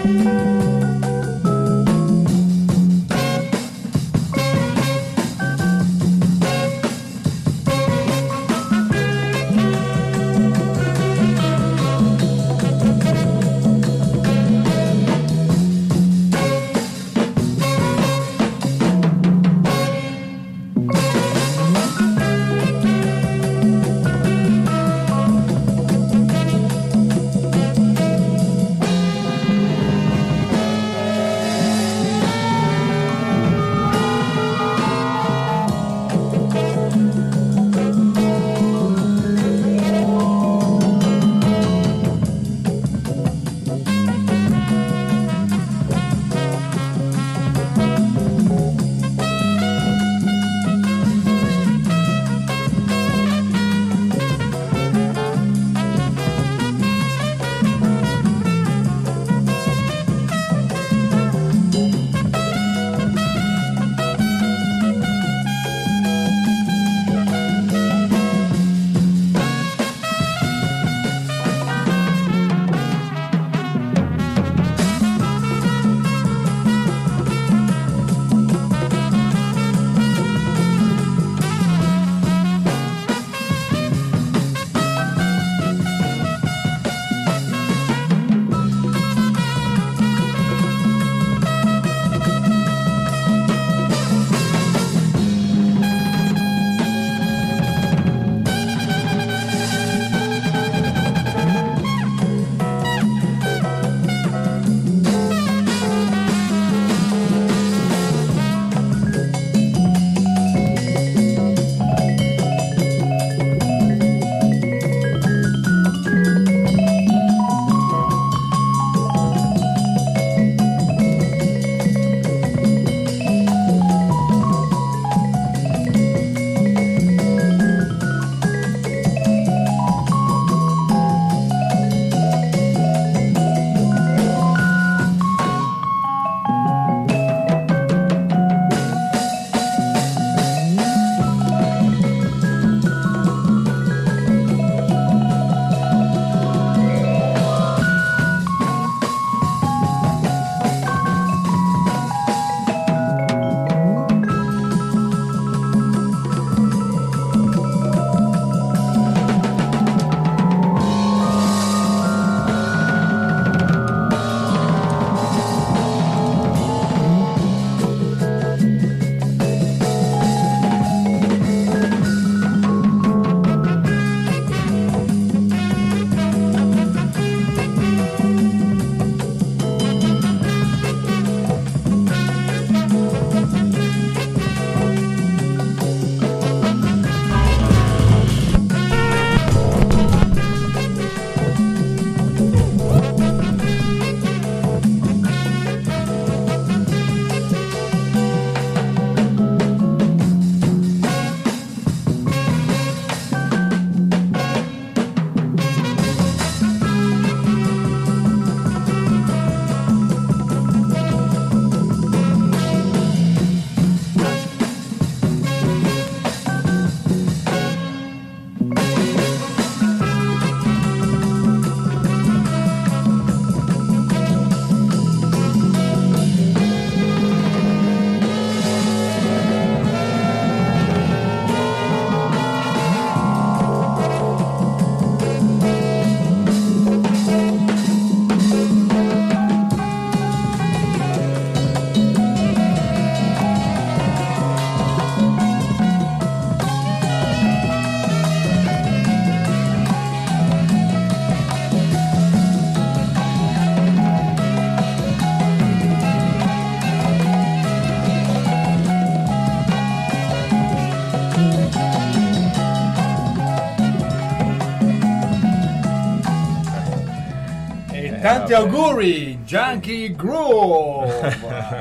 Tanti auguri, Junkie Groove.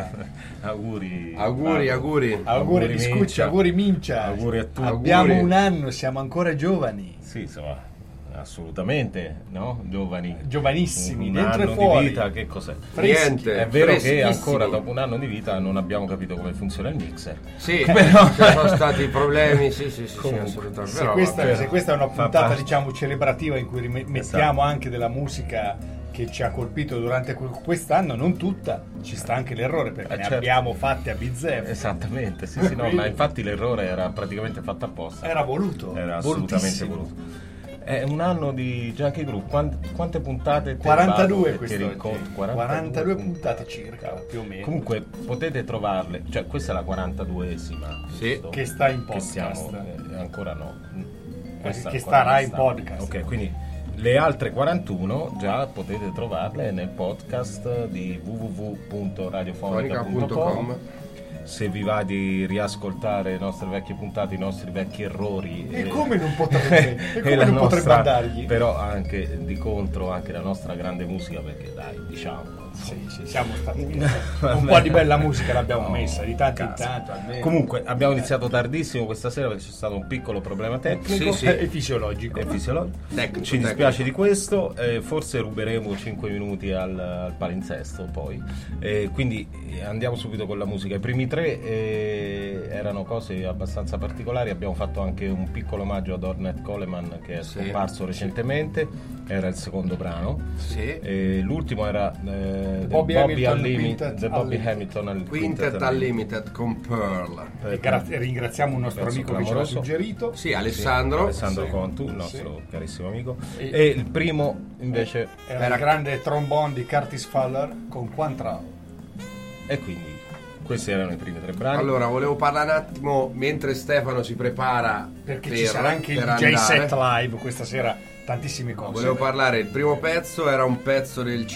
Auguri Biscucci, auguri Mincia. Auguri a tutti. Abbiamo un anno, siamo ancora giovani. Sì, insomma, assolutamente, no? Giovanissimi, dentro e anno fuori. di vita, che cos'è? Niente, è vero che ancora dopo un anno di vita non abbiamo capito come funziona il mixer. Sì, però ci sono stati problemi, sì, assolutamente. Se questa è una puntata, diciamo, celebrativa in cui mettiamo anche della musica che ci ha colpito durante quest'anno, non tutta, ci sta anche l'errore, perché ne certo. abbiamo fatte a bizzeffe. Esattamente, sì, no, ma infatti l'errore era praticamente fatto apposta. Era voluto. Era assolutamente volutissimo. voluto. È un anno di Junkie Group. Quante puntate? 42 quest'oggi. 42 puntate circa, più o meno. Comunque potete trovarle, cioè questa è la 42esima. Sì. giusto? Che sta in Che podcast. siamo, ancora no. Questa Che ancora starà non in sta. podcast. Ok, quindi le altre 41 già potete trovarle nel podcast di www.radiofonica.com. Se vi va di riascoltare le nostre vecchie puntate, i nostri vecchi errori E come non potrebbe, e come la non potrebbe nostra- andargli? però anche di contro anche la nostra grande musica, perché dai, diciamo, Sì, siamo stati un Vabbè. po' di bella musica l'abbiamo No, messa, di tanto in cazzo. tanto almeno. Comunque abbiamo iniziato tardissimo questa sera perché c'è stato un piccolo problema tecnico. Sì, sì. È fisiologico. È fisiologico. Tecnico, Ci dispiace di questo, forse ruberemo 5 minuti al palinsesto poi. Quindi andiamo subito con la musica. I primi tre erano cose abbastanza particolari. Abbiamo fatto anche un piccolo omaggio ad Ornette Coleman, che è Sì. scomparso recentemente. Era il secondo brano. Sì. L'ultimo era The Bobby Hamilton Quintet The Bobby Unlimited. Hamilton Quintet Unlimited con Pearl. E ringraziamo un nostro Pezzo amico che ce l'ha clamoroso. suggerito. Sì, Alessandro. Alessandro Sì. Contu, il nostro carissimo amico. E- E il primo invece Era Era- il grande trombone di Curtis Fuller con Quantrao. e quindi questi erano i primi tre brani. Allora, volevo parlare un attimo mentre Stefano si prepara Perché ci sarà anche il per DJ andare. set live questa sera, tantissime cose. Volevo parlare, il primo pezzo era un pezzo del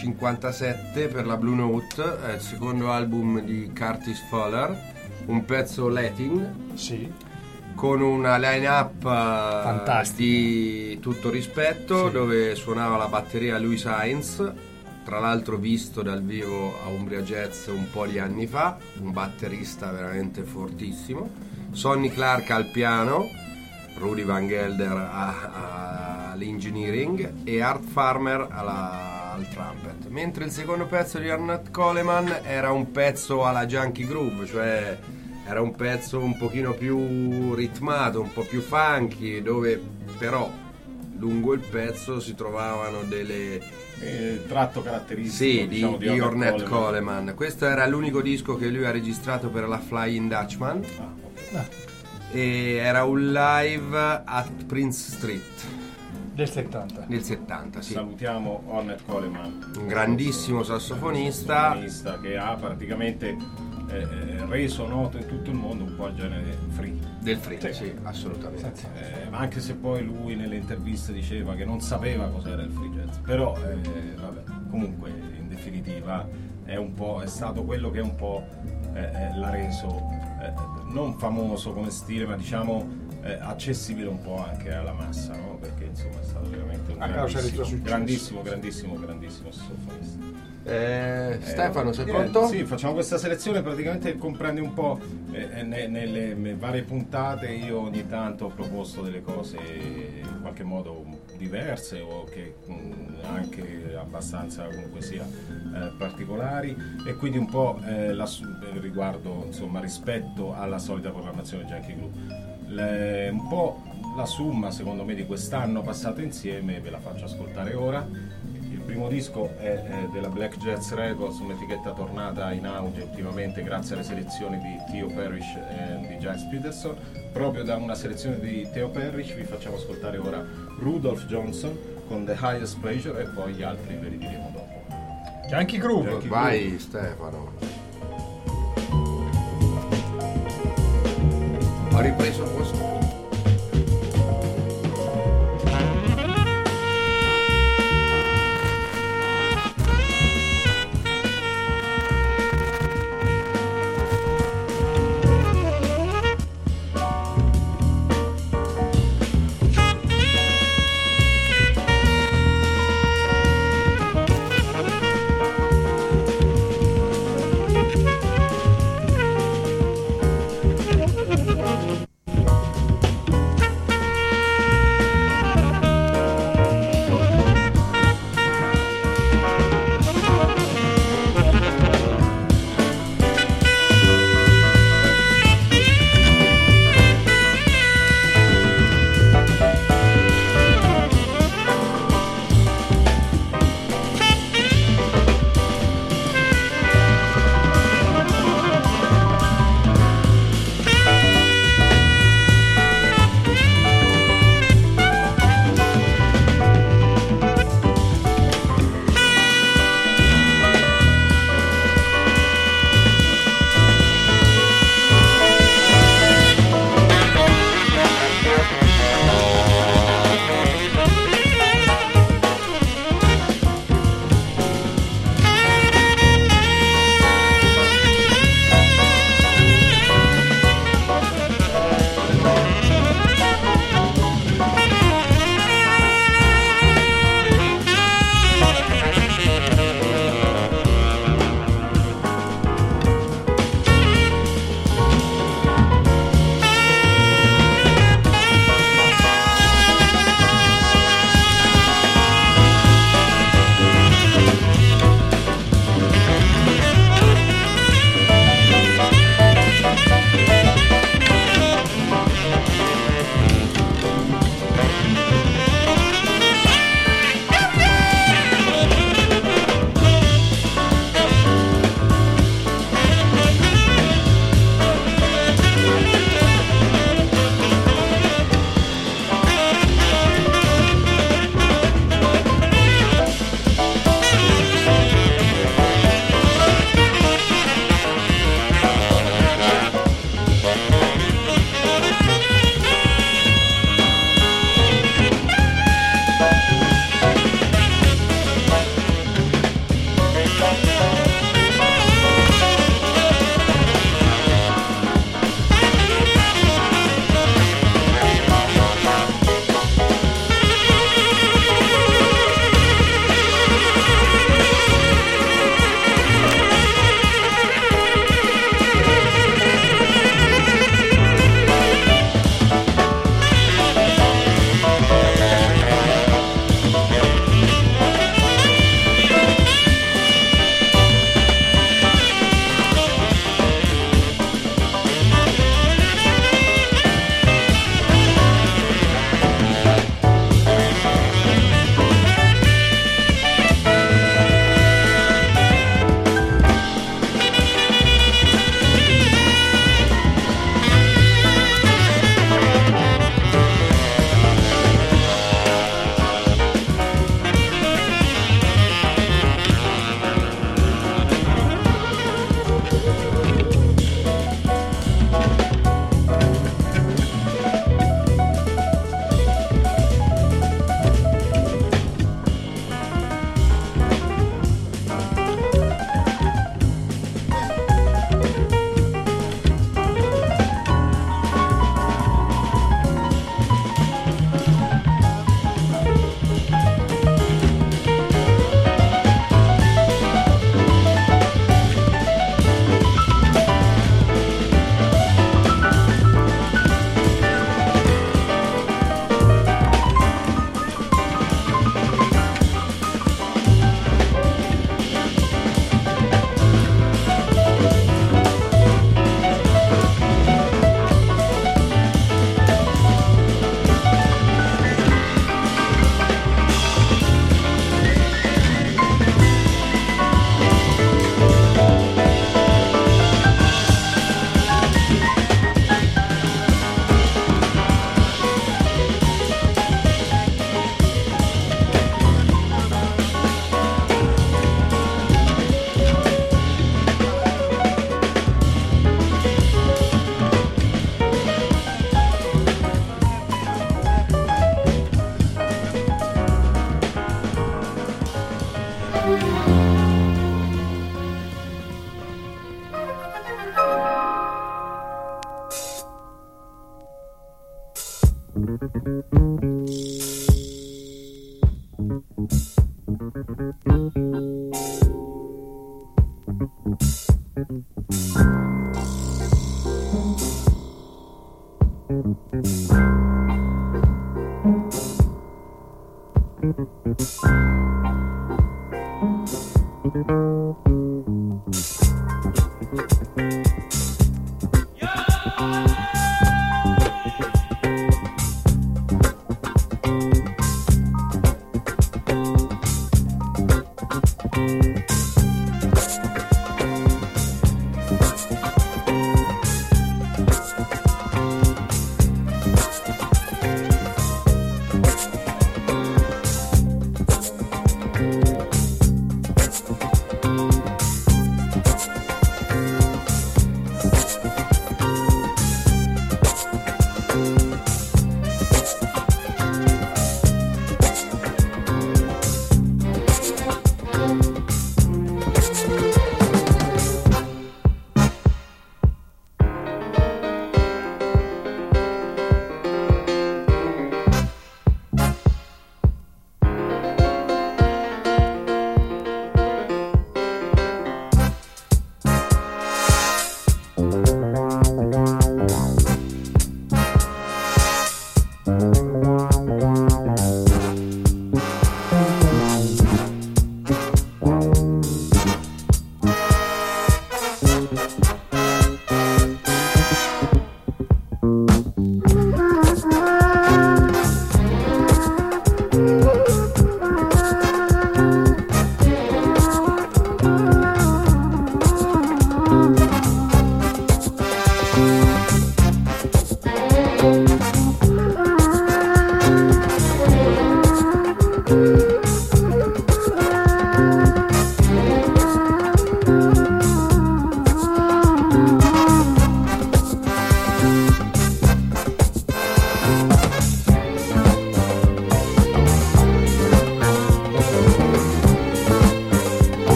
57 per la Blue Note, è il secondo album di Curtis Fuller, un pezzo Latin Sì, con una line-up Fantastica. di tutto rispetto, Sì. dove suonava la batteria Louis Hines, tra l'altro visto dal vivo a Umbria Jazz un po' di anni fa, un batterista veramente fortissimo, Sonny Clark al piano, Rudy Van Gelder all'engineering e Art Farmer al trumpet, mentre il secondo pezzo di Ornette Coleman era un pezzo alla Junkie Groove, cioè era un pezzo un pochino più ritmato, un po' più funky, dove però lungo il pezzo si trovavano delle tratto caratteristico sì, diciamo, di Ornette Coleman. Questo era l'unico disco che lui ha registrato per la Flying Dutchman e era un live at Prince Street del 70. nel 70, sì. Salutiamo Ornette Coleman, Un grandissimo sassofonista. che ha praticamente reso noto in tutto il mondo un po' il genere free. Del free, sì, assolutamente. Anche se poi lui nelle interviste diceva che non sapeva cos'era il free jazz, però vabbè, comunque in definitiva è stato quello che un po' l'ha reso non famoso come stile, ma diciamo accessibile un po' anche alla massa, no? Perché insomma è stato veramente un A causa del suo grandissimo successo. grandissimo sassofonista. Stefano, sei Niente, pronto? Sì, facciamo questa selezione praticamente comprende un po' nelle varie puntate. Io ogni tanto ho proposto delle cose in qualche modo diverse o che anche abbastanza comunque sia particolari, e quindi un po' riguardo insomma rispetto alla solita programmazione Junkie Group. Un po' la somma secondo me di quest'anno passato insieme ve la faccio ascoltare ora. Il primo disco è della Black Jazz Records, un'etichetta tornata in auge ultimamente grazie alle selezioni di Theo Parrish e di Giles Peterson. Proprio da una selezione di Theo Parrish vi facciamo ascoltare ora Rudolph Johnson con The Highest Pleasure, e poi gli altri ve li diremo dopo. Junkie Groove. Junkie Vai Stefano. Ho ripreso il posto.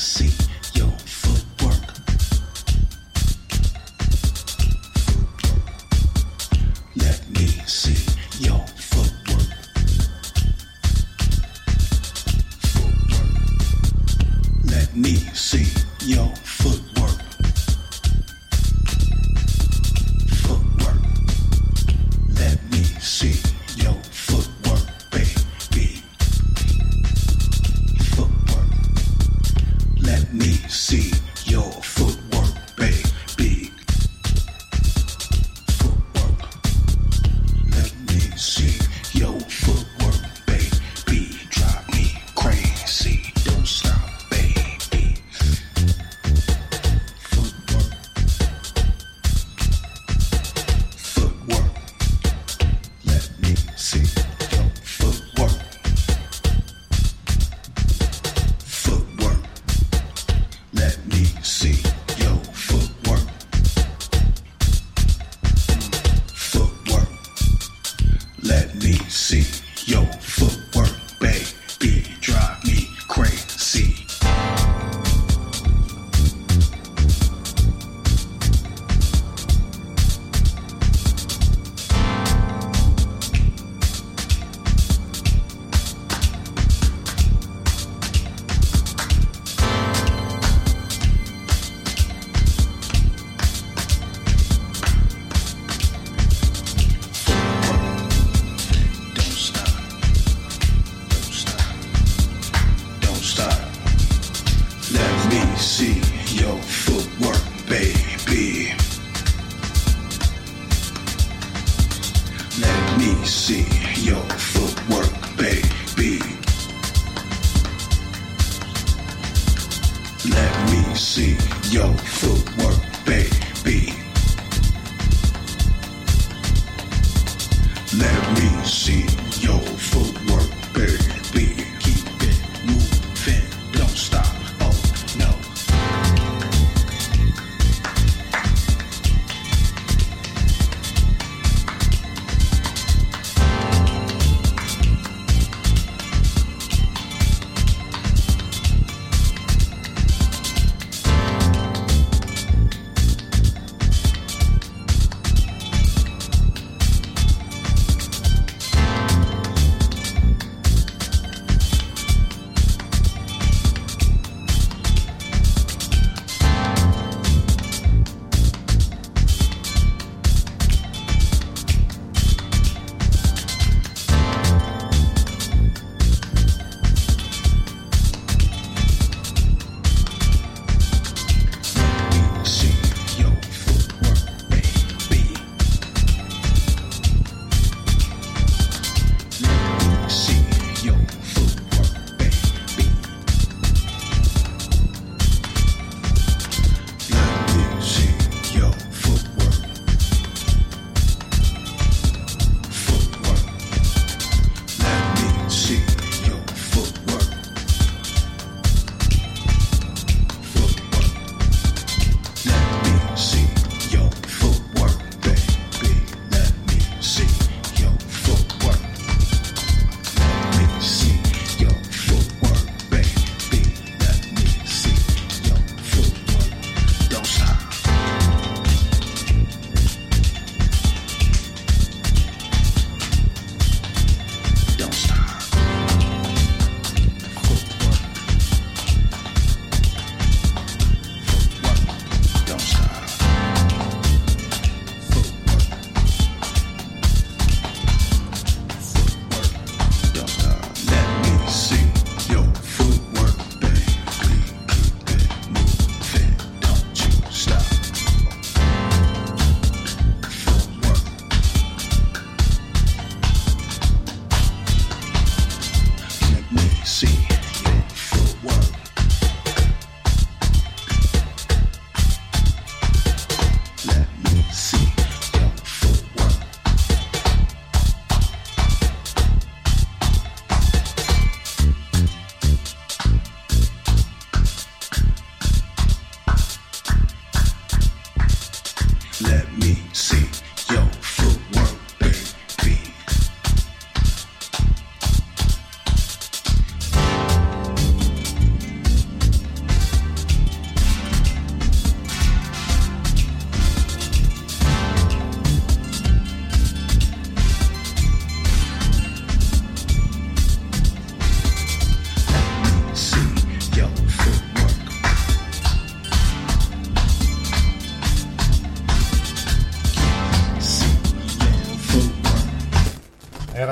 see your footwork. Let me see your footwork. Let me see your footwork. Footwork. Let me see your footwork, baby. Footwork. Let me see your footwork, baby. Footwork. Let me see your footwork, baby. Drive me crazy. Don't stop, baby. Footwork. Footwork. Let me see your footwork. Footwork. Let me see your footwork. Footwork. Let me see your footwork, baby. Drive me crazy. Don't stop. Don't stop. Don't stop. Let me see your footwork, baby. Let me see your footwork, baby. Let me see your footwork, baby. Let me see your footwork, baby. Keep it moving, don't stop. Oh no.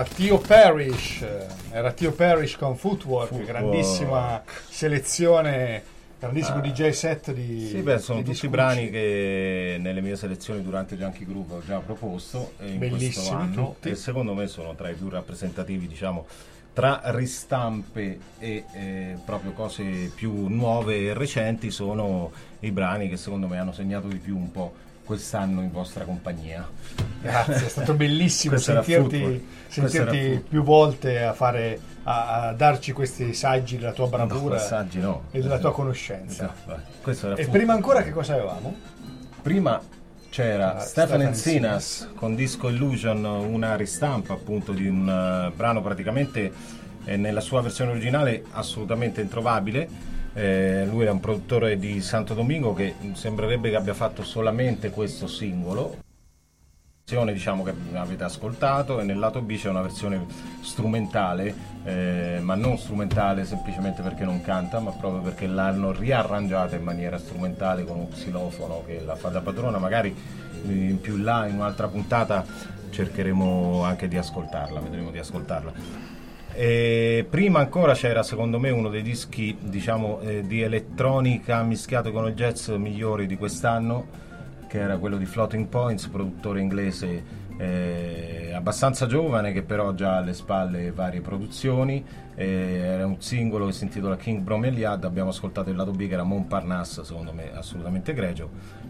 Era Theo Parrish con Footwork. Grandissima selezione, grandissimo DJ set di Sì, beh, sono di tutti Discucci. brani che nelle mie selezioni durante Junkie Groove ho già proposto in questo Bellissimi anno, tutti. e secondo me sono tra i più rappresentativi, diciamo, tra ristampe e proprio cose più nuove e recenti. Sono i brani che secondo me hanno segnato di più un po' quest'anno in vostra compagnia. Grazie, è stato bellissimo Questo era Footwork. Questo era sentirti Footwork. più volte a darci questi saggi della tua bravura Passaggi no. e della tua conoscenza. Questo era E Footwork. prima ancora che cosa avevamo? Prima c'era Stefan Stefan Encinas con Disco Illusion, una ristampa appunto di un brano praticamente nella sua versione originale assolutamente introvabile. Lui era un produttore di Santo Domingo che sembrerebbe che abbia fatto solamente questo singolo, diciamo, che avete ascoltato, e nel lato B c'è una versione strumentale, ma non strumentale semplicemente perché non canta, ma proprio perché l'hanno riarrangiata in maniera strumentale con un xilofono che la fa da padrona. Magari in più là in un'altra puntata cercheremo anche di ascoltarla, vedremo di ascoltarla. E prima ancora c'era secondo me uno dei dischi, diciamo, di elettronica mischiato con il jazz migliori di quest'anno, che era quello di Floating Points, produttore inglese abbastanza giovane, che però ha già alle spalle varie produzioni. Era un singolo che si intitola King Bromeliad. Abbiamo ascoltato il lato B, che era Montparnasse, secondo me assolutamente egregio.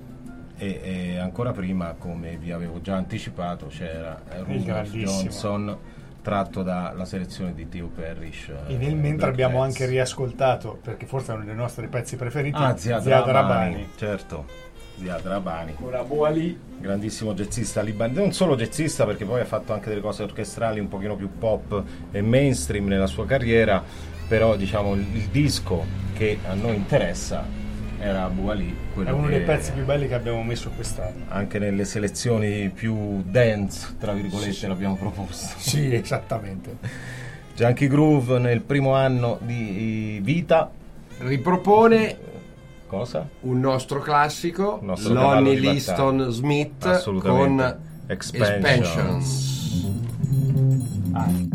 E ancora prima, come vi avevo già anticipato, c'era Rudolph grandissimo Johnson, tratto dalla selezione di Theo Parrish. E nel mentre Black abbiamo Rats. anche riascoltato, perché forse è uno dei nostri pezzi preferiti, Ziad Ziad Rahbani, Rahbani. certo, Ziad Rahbani, Con Abu Ali. grandissimo jazzista libanese, non solo jazzista, perché poi ha fatto anche delle cose orchestrali un pochino più pop e mainstream nella sua carriera, però diciamo il disco che a noi interessa era Abu Ali, quello È uno che dei pezzi più belli che abbiamo messo quest'anno. anche nelle selezioni più dance, tra virgolette, l'abbiamo proposto. Sì, esattamente. Junkie Groove nel primo anno di vita. Ripropone Cosa? un nostro classico, Il nostro cavallo Lonnie di Liston battaglia. Smith Assolutamente. con Expansions. Expansions.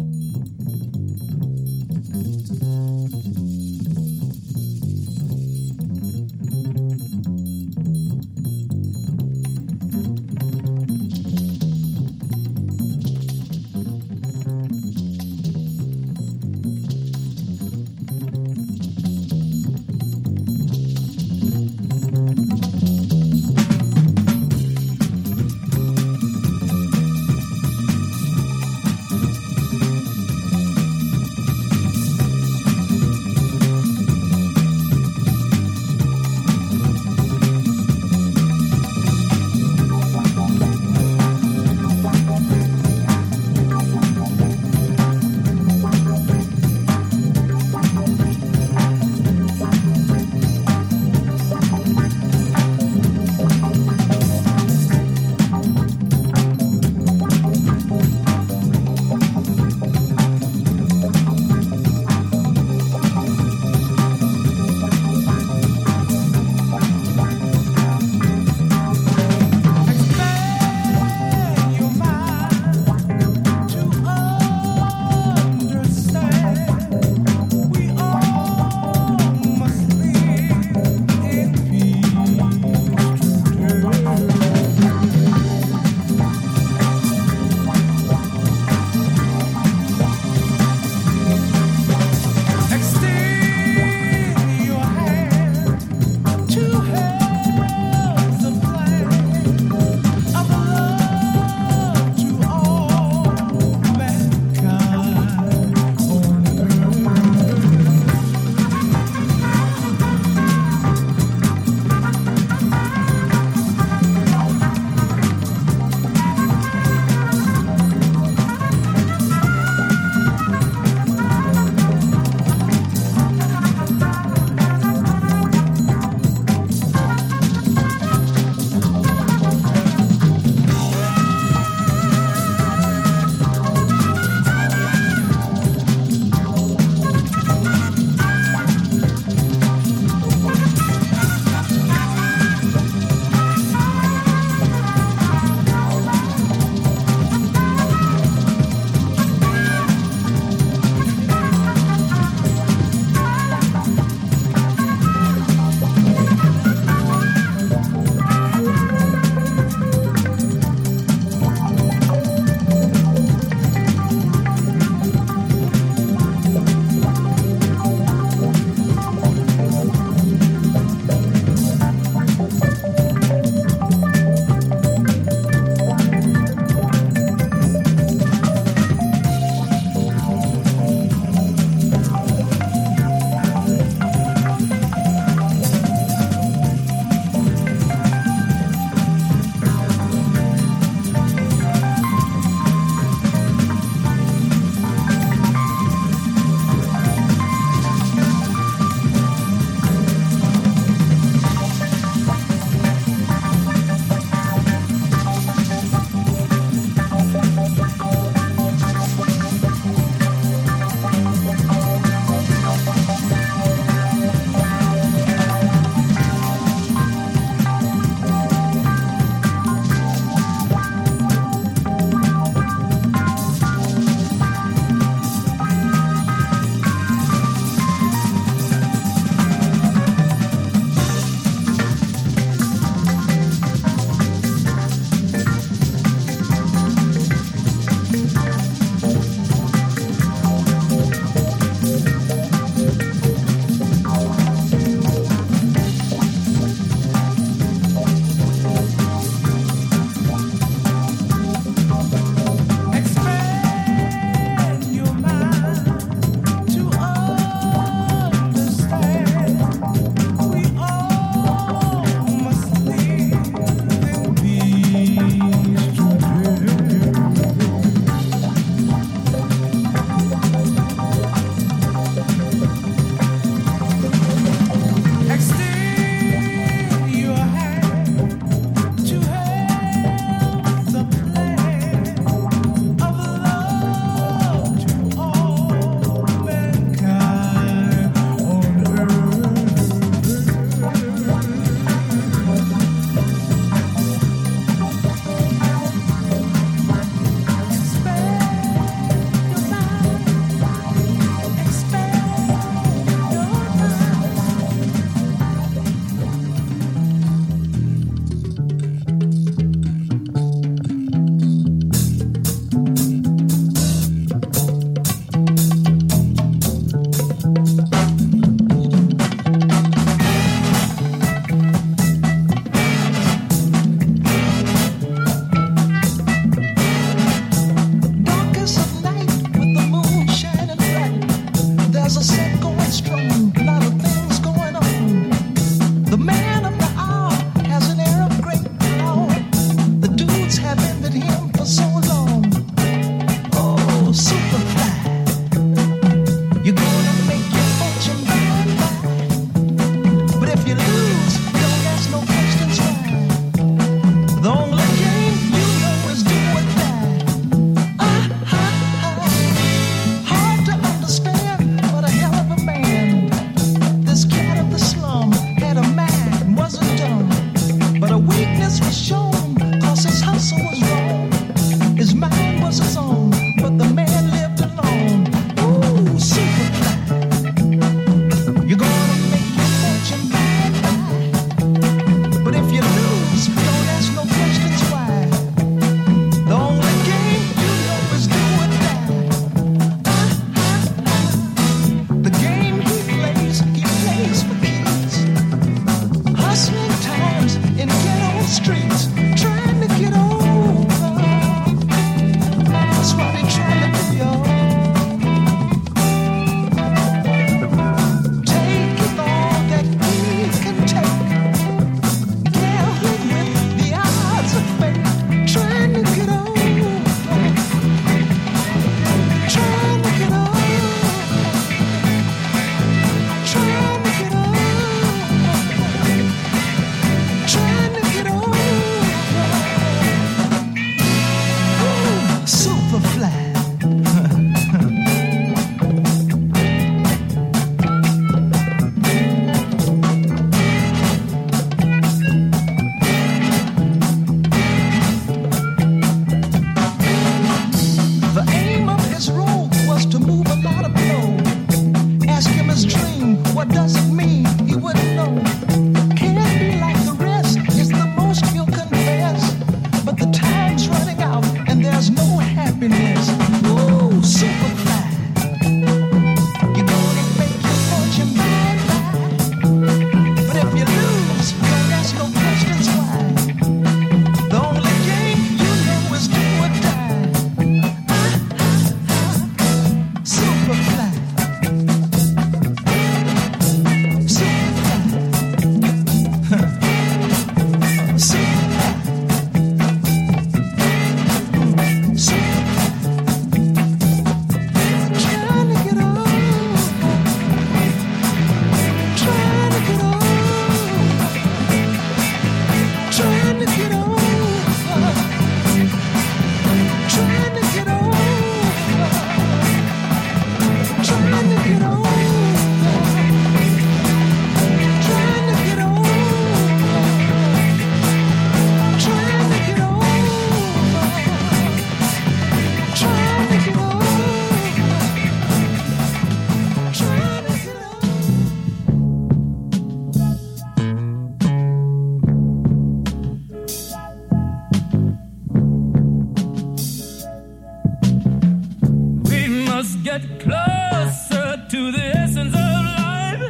get closer to the essence of life,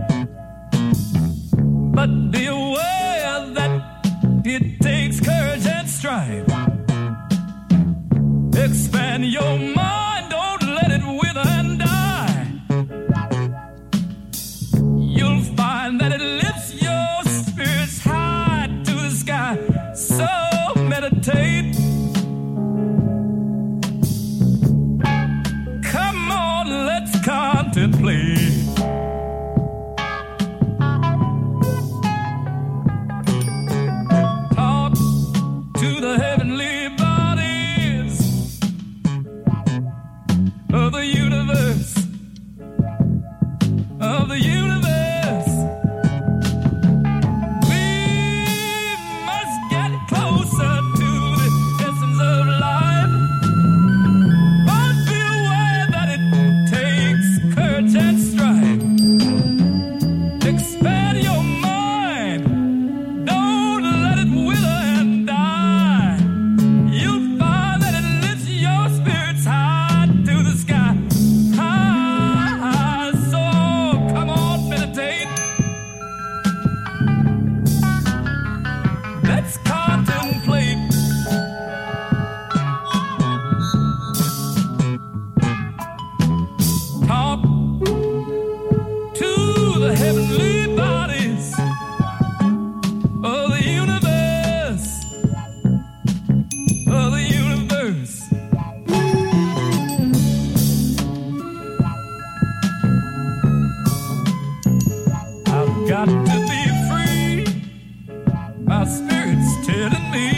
but be aware that it takes courage and strife. Expand your mind, don't let it wither and die. You'll find that it lifts your spirits high to the sky. So meditate. Come on, let's contemplate. Talk to the heavenly bodies of the universe, of the universe. We must get closer to the essence of life, but be aware that it takes courage and strife. Expand your mind, don't let it wither and die. You'll find that it lifts your spirits high to the sky. High, so come on, meditate. Let's contemplate. Talk to the heavenly bodies of the universe, of the universe. I've got to be free, my spirit's telling me.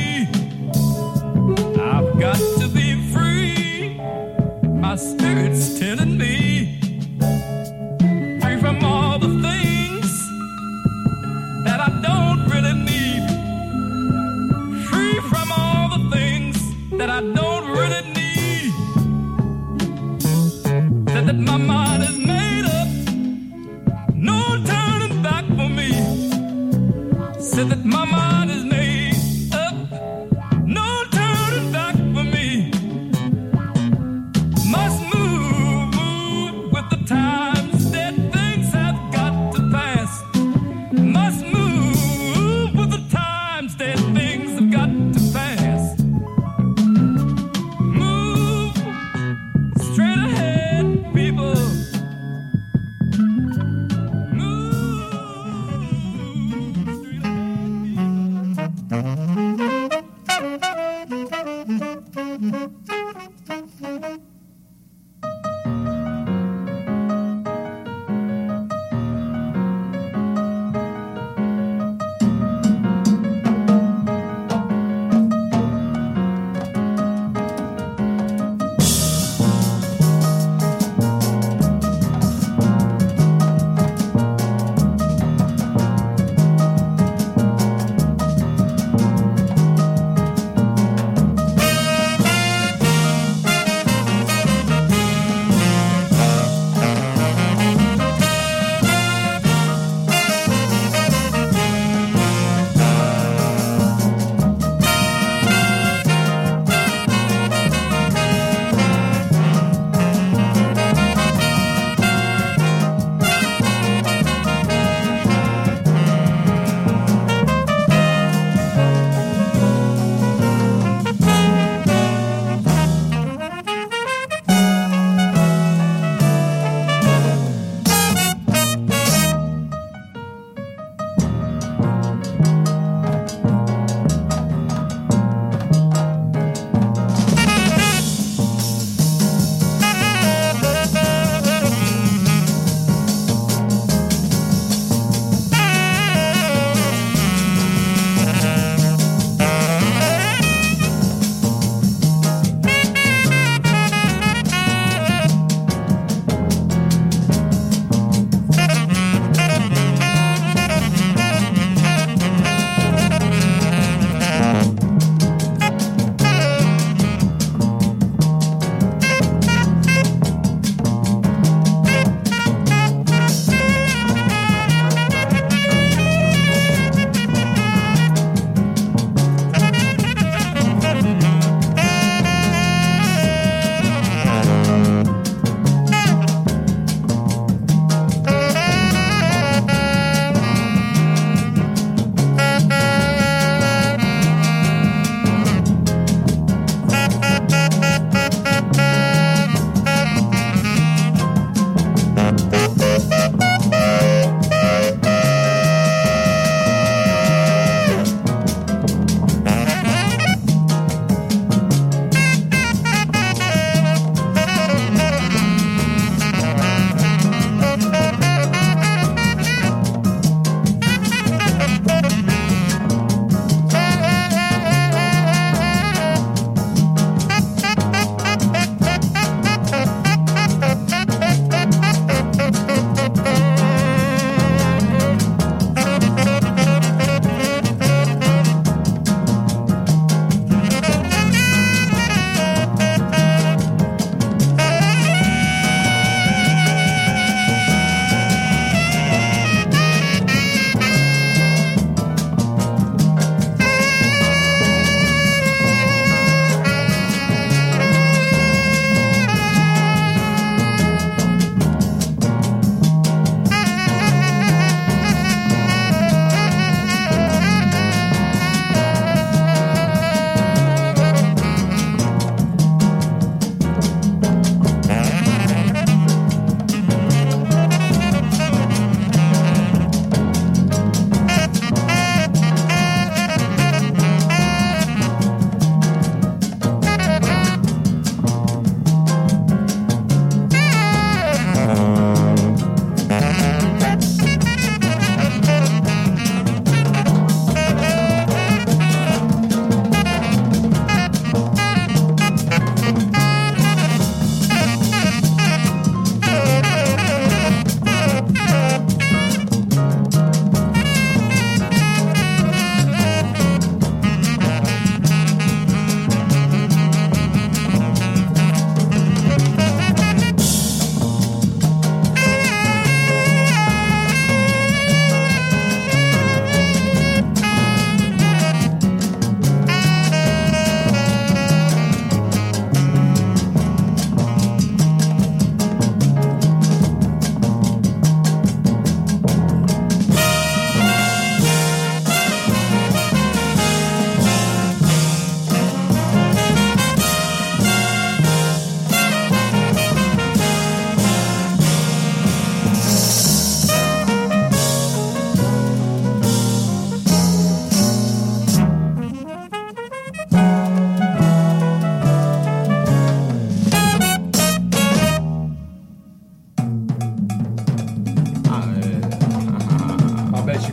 I've got to be free, my spirit's telling me. Free from all the things that I don't really need. Free from all the things that I don't really need. Said that my mind is made up, no turning back for me. Said that my mind is made up, no turning back for me. Must move with the times, that things have got to pass. Must move with the times, that things have got to pass. Move straight ahead, people. Move straight ahead, people.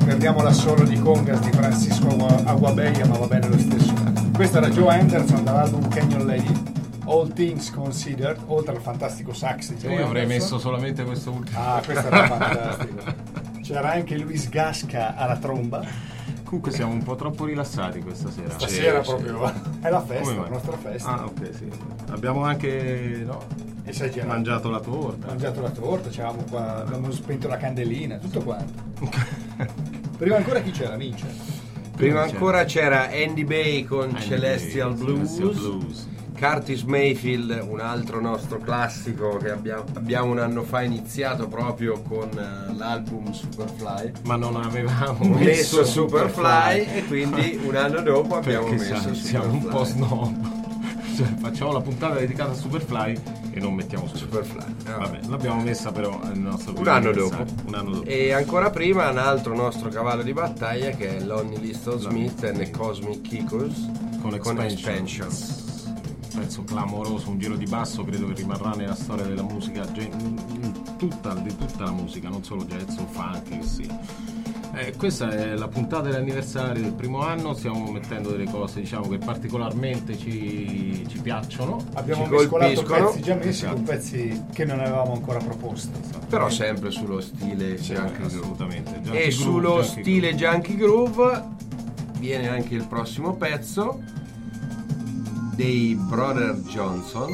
perdiamo l'assolo di congas di Francisco Aguabella, ma va bene lo stesso. Questo era Joe Anderson dall'album Canyon Lady, All Things Considered, oltre al fantastico sax di Joe Io avrei Anderson. messo solamente questo ultimo. Ah, questo era fantastico. C'era anche Luis Gasca alla tromba. Comunque siamo un po' troppo rilassati questa sera. Stasera sì. proprio è la festa, Come la mai? nostra festa. Ah, ok, sì. Abbiamo anche Esagerato. mangiato la torta. Mangiato la torta, c'eravamo qua, abbiamo spento la candelina, tutto quanto. Prima ancora chi c'era, Mince? Prima ancora c'era Andy Bay con Andy Celestial Bay, Blues. Celestial Blues. Curtis Mayfield, un altro nostro classico che abbiamo un anno fa iniziato proprio con l'album Superfly. Ma non avevamo Messo Superfly e quindi un anno dopo abbiamo perché messo Superfly. siamo un po' snob. Cioè, facciamo la puntata dedicata a Superfly e non mettiamo Superfly. Vabbè, l'abbiamo messa però nel nostro un anno dopo. Un anno dopo. E ancora prima un altro nostro cavallo di battaglia che è Lonnie Liston Smith and the Cosmic Kickers con Expansions. Un pezzo clamoroso, un giro di basso, credo che rimarrà nella storia della musica, di tutta la musica, non solo jazz o funk che sia. Questa è la puntata dell'anniversario del primo anno, stiamo mettendo delle cose diciamo che particolarmente ci piacciono. Abbiamo Ci mescolato colpiscono. pezzi già messi Esatto. con pezzi che non avevamo ancora proposto. Però sempre sullo stile Sì, Junkie Groove. assolutamente. Junkie E Groove, sullo Junkie stile Junkie Groove viene anche il prossimo pezzo dei Brother Johnson,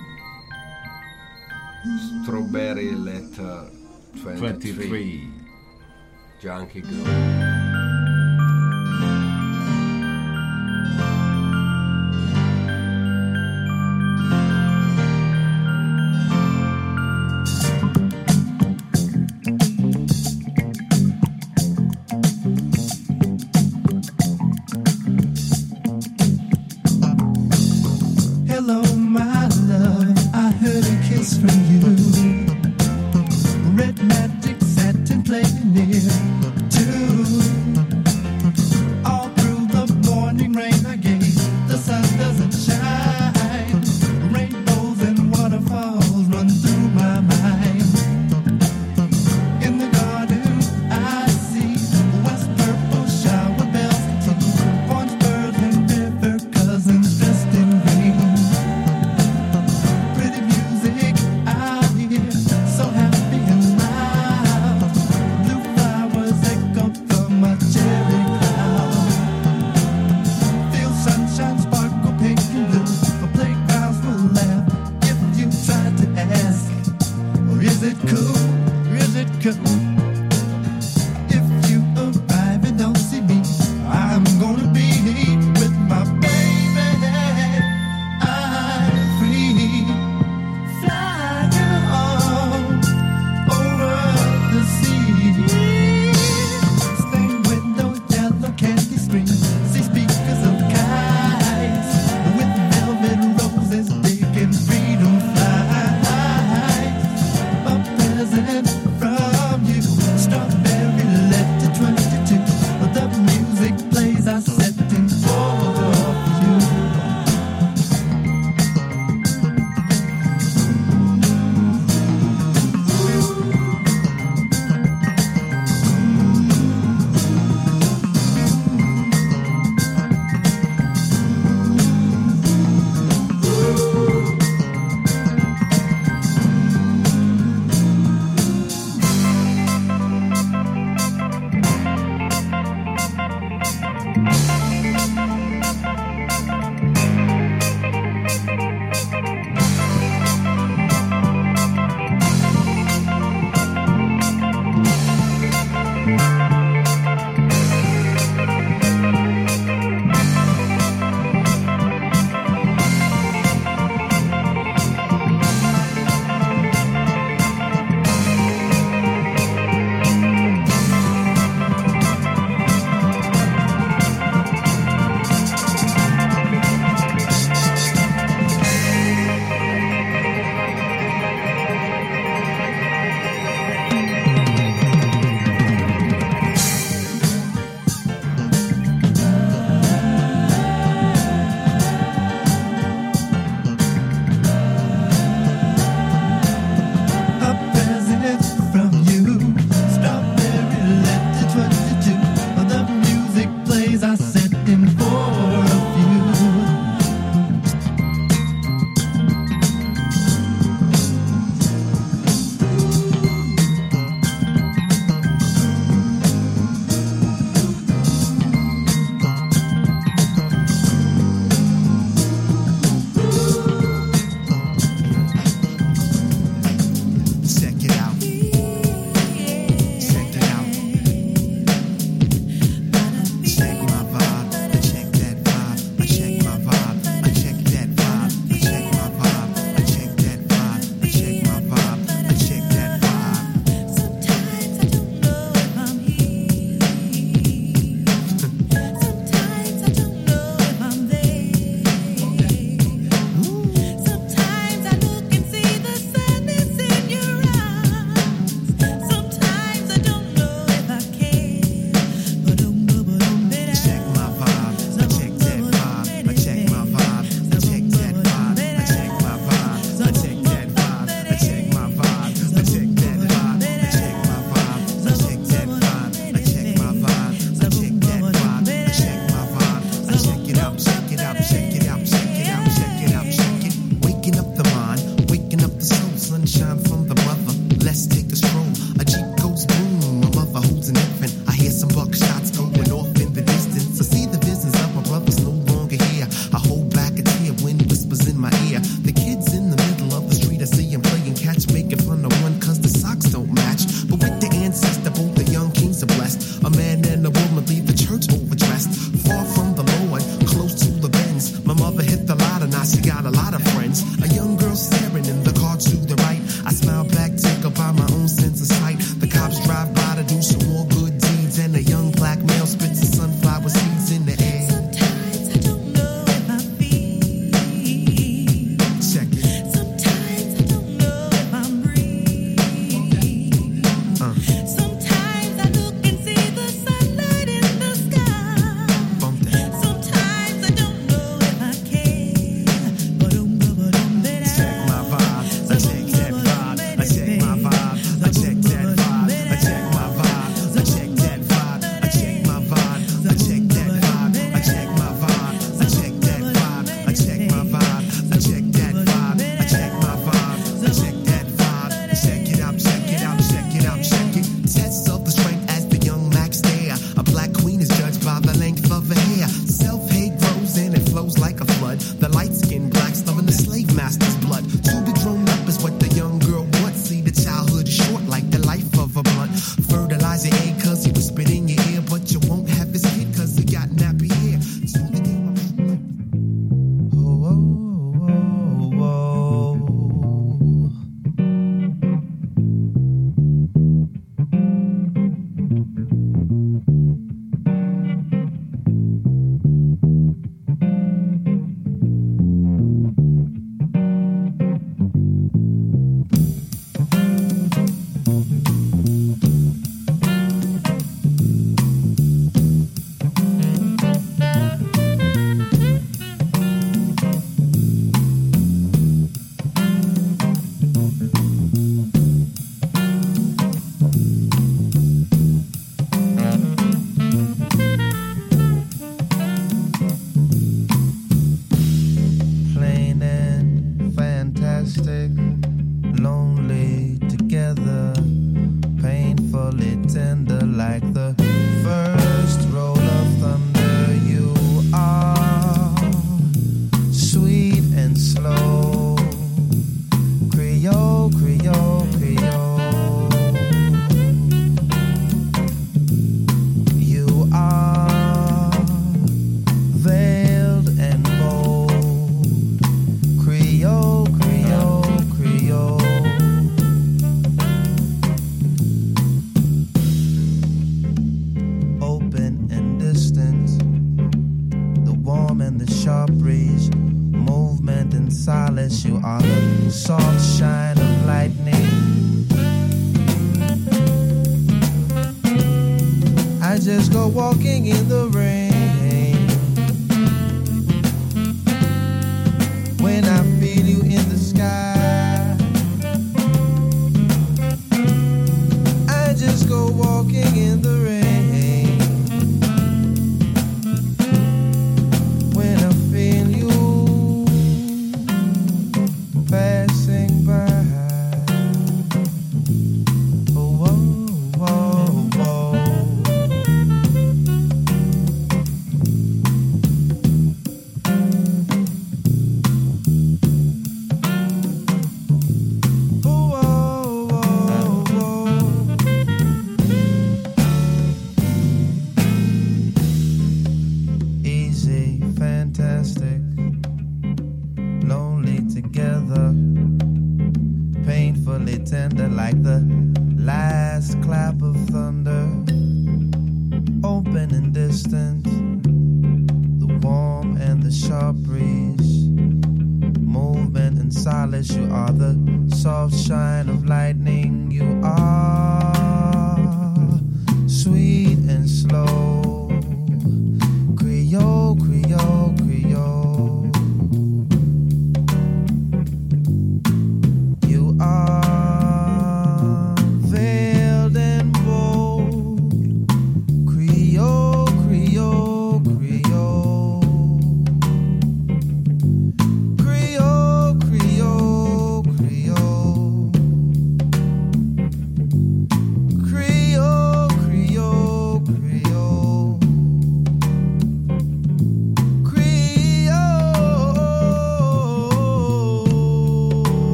Strawberry Letter 23. Junkie Groove. Hello, my love. I heard a kiss from you. Red magic satin playing near. Too hear some buckshots going off in the distance. I see the business of my brother's no longer here. I hold back a tear when he whispers in my ear. The kid's in the middle of the street, I see him playing catch, making fun of one cause the socks don't match. But with the ancestor, both the young kings are blessed. A man and a woman leave the church overdressed. Far from the Lord, close to the Benz. My mother hit the lotto, now she got a lot of friends. A young girl staring in the car to the right. I smile back, take her by my own sense of sight. The cops drive by to do some more good deeds, and a young black male spits the sunflower seeds in the air. Sometimes I don't know if I feel. Check it. Sometimes I don't know if I'm breathing. Sometimes I look and see the sunlight in the sky. Bump that. Sometimes I don't know if I care. Check my vibe. I check that vibe. I check my vibe. I check that vibe. I check my vibe. I check that vibe. I check my vibe. I check that vibe. I check my vibe. I check that vibe. I check my vibe. I check that vibe. I check my vibe. I check that vibe. Check it out, check it out, check it out, check it. Tests of the strength as the young Max stare. A black queen is judged by the length of her hair. Self-hate grows and it flows like a flood. The light-skinned blacks loving the slave master's blood. To be grown up is what the young girl wants. See, the childhood is short like the life of a blunt. Fertilize your egg cause he will spit in your ear, but you won't have his kid cause he got nappy hair. So the game of Plain and fantastic, lonely together, painfully tender like the first roll of thunder. You are sweet and slow, Creole, Creole, Creole. You are veiled and bold, Creole, Creole, Creole. Open and distant, the warm and the sharp breeze, movement and solace. You are the soft shine of lightning. I just go walking in the rain when I feel you in the sky. I just go walking in the rain when I feel you passing by. Oh, oh, oh, oh. Easy, fantastic, lonely together, painfully tender like the last clap of thunder. Open and distant, the warm and the sharp breeze, movement and solace. You are the soft shine of lightning. You are sweet and slow, Creole, Creole, Creole. You are veiled and bold, Creole, Creole, Creole. Creole, Creole, Creole. Creole, Creole, Creole.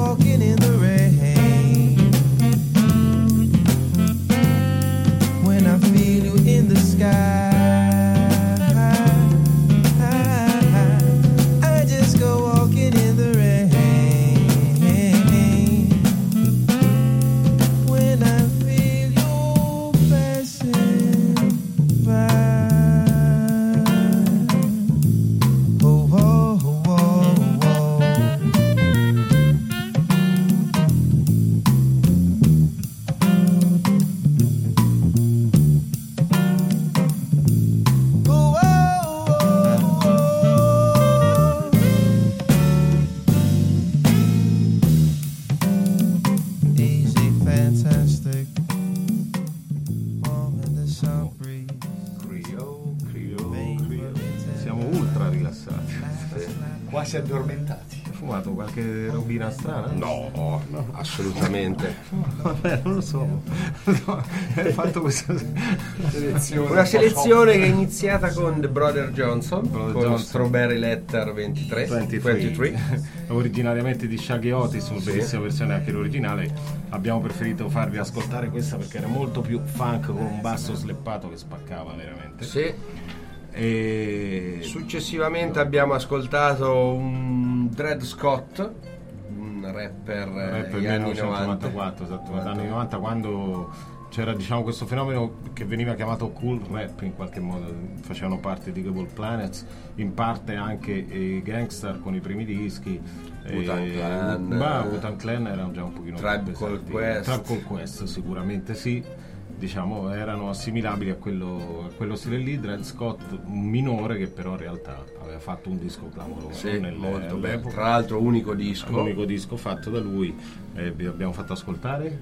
walking in the rain. When I feel you in the sky, I just go walking in the rain. When I feel you passing by. Oh, oh, oh, oh, oh. Oh, oh, oh, oh. Easy, fantastic. Warm in the sharp breeze. Siamo ultra rilassati. Quasi addormentati. Hai fumato qualche robina strana? No, assolutamente. Vabbè, non lo so. Hai fatto questa Selezione. Una selezione che è iniziata con The Brother Johnson, Brother con Johnson. Strawberry Letter 23. Originariamente di Shaggy Otis, una Sì. bellissima versione anche l'originale. Abbiamo preferito farvi ascoltare questa perché era molto più funk, con un basso sleppato che spaccava veramente. Sì. E Successivamente abbiamo ascoltato un Dred Scott, un rapper rapper degli anni 1994, esatto, negli anni 90, quando c'era, diciamo, questo fenomeno che veniva chiamato cool rap in qualche modo. Facevano parte di Gable Planets, in parte anche i Gangster con i primi dischi. Wu-Tang Clan, Wu-Tang Clan erano già un pochino Tribe più Called pesanti. Quest. Tribe Called Quest sicuramente sì, diciamo erano assimilabili a quello stile lì. Dred Scott, un minore che però in realtà aveva fatto un disco clamoroso Sì, molto bello. all'epoca. Tra l'altro unico disco. L'unico disco fatto da lui, vi abbiamo fatto ascoltare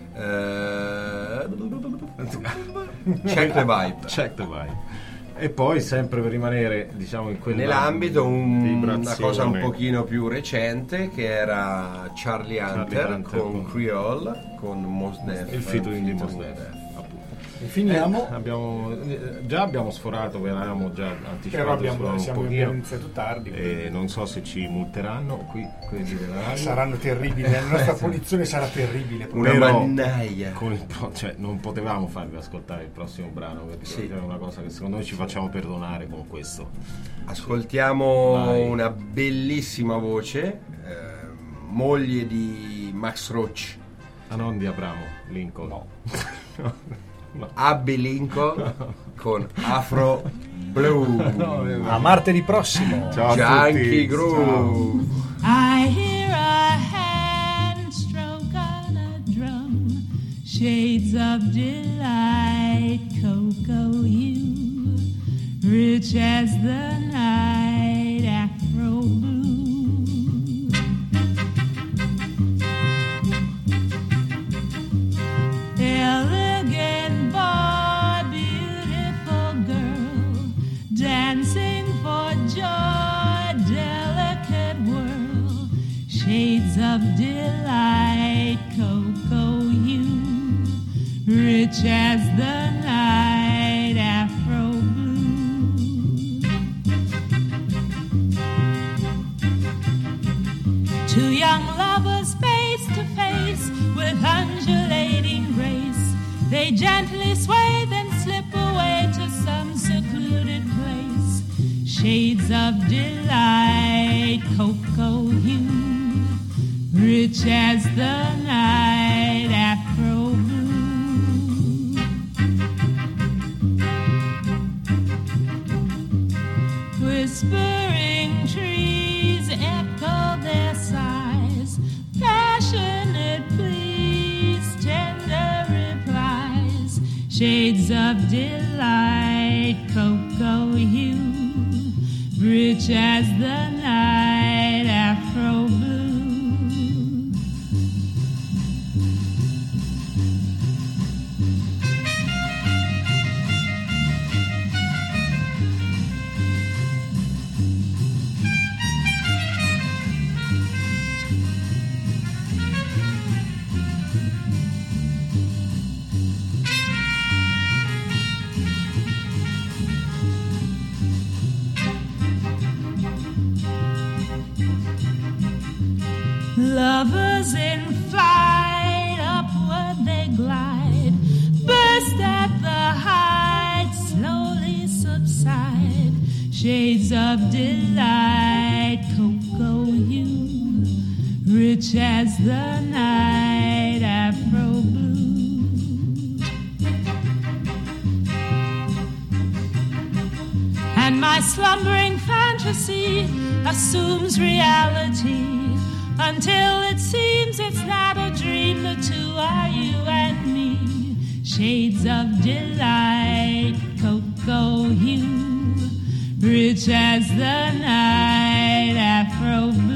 Check the Vibe. Check the Vibe. E poi sempre per rimanere, diciamo, in quel Nell'ambito una vibrazione. cosa un pochino più recente che era Charlie Hunter con con Creole con Mos Def, il featuring di Mos featuring Def, appunto. E finiamo. Già abbiamo sforato, avevamo già anticipato Però un siamo pochino. iniziato tardi. E non so se ci multeranno qui quelli della radio. Saranno terribili, la nostra punizione sarà terribile. Una Però, mannaia. cioè, non potevamo farvi ascoltare il prossimo brano perché Sì. è una cosa che secondo noi ci facciamo perdonare con questo. Ascoltiamo Vai. una bellissima voce, moglie di Max Roach, Ah, non di Abramo Lincoln. No. Abby Lincoln con Afro Blue. A martedì prossimo. Ciao a Junkie tutti. Groove. I hear a hand stroke on a drum, shades of delight, cocoa hue, rich as the night, afro blue. Elegant boy, beautiful girl, dancing for joy, delicate whirl, shades of delight, cocoa hue, rich as the night, afro blue. Two young lovers face to face with undulating grace. They gently sway, then slip away to some secluded place. Shades of delight, cocoa hue, rich as the night, afro blue. Whispering trees echo their sighs, passionate pleas, tender replies, shades of delight, cocoa hue, rich as the night, afro blue. Rovers in flight, upward they glide, burst at the height, slowly subside. Shades of delight, cocoa hue, rich as the night, Afro blue. And my slumbering fantasy assumes reality until it seems it's not a dream. The two are you and me. Shades of delight, cocoa hue, rich as the night, Afro blue.